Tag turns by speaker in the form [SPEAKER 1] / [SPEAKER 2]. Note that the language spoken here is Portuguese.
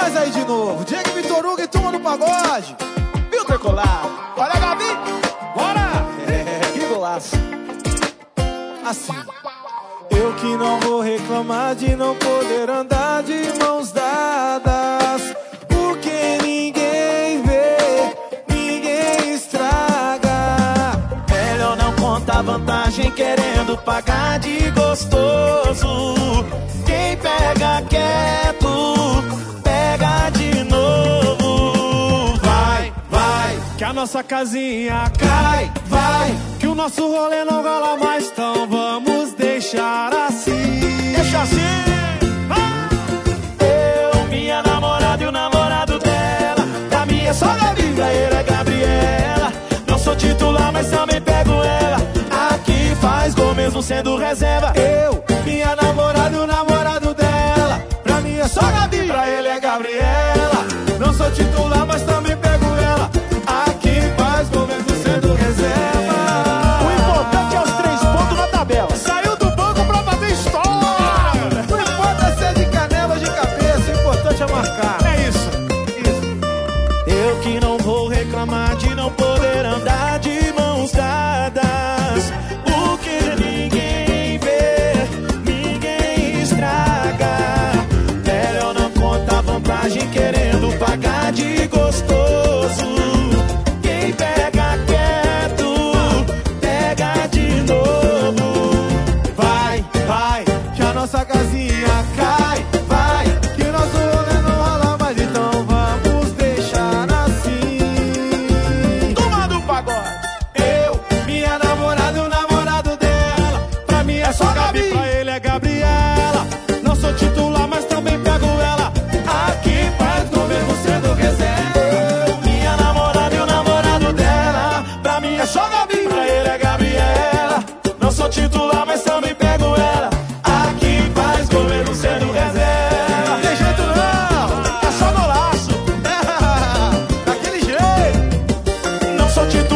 [SPEAKER 1] nós aí de novo. Diego Vitor Hugo e turma do pagode. Viu, Tricolado? Bora, Gabi! Bora! Que golaço. Assim. Eu que não vou reclamar de não poder andar de mãos dadas, porque ninguém vê, ninguém estraga. Melhor não contar vantagem querendo pagar de gostoso. Quem pega quieto, pega de novo. Vai, vai, que a nossa casinha cai. Vai, que o nosso rolê não rola mais, então vamos deixar assim. Deixa assim. Eu, minha namorada e o namorado dela. Pra mim é só Gabi, pra ele é Gabriela. Não sou titular, mas também pego ela. Aqui faz gol mesmo sendo reserva. Eu, minha namorada e o namorado dela. Pra mim é só Gabi, pra ele é Gabriela. Não sou titular, mas também pego ela. Aqui faz gol mesmo sendo reserva. O importante é os 3 pontos na tabela. Saiu do banco pra fazer história. Não importa ser de canela ou de cabeça, o importante é marcar. É isso. Eu que não vou reclamar de não poder andar de mãos dadas, porque ninguém vê, ninguém estraga. Melhor não contar vantagem querendo pagar de gostoso. Quem pega quieto, pega de novo. Vai, vai, que a nossa casinha cai. Vai, que o nosso rolê não rola mais, então vamos deixar assim. Turma do pagode. Eu, minha namorada e o namorado dela. Pra mim é só Gabi, pra ele é Gabriela. Não sou titular, mas também pego ela. Aqui faz gol mesmo sendo reserva. Eu, minha namorada e o namorado dela. Pra mim é só Gabi, pra ele é Gabriela. Não sou titular, mas também pego ela. Aqui faz gol mesmo sendo reserva. Tem jeito não, é só golaço. Daquele jeito. Não sou titular.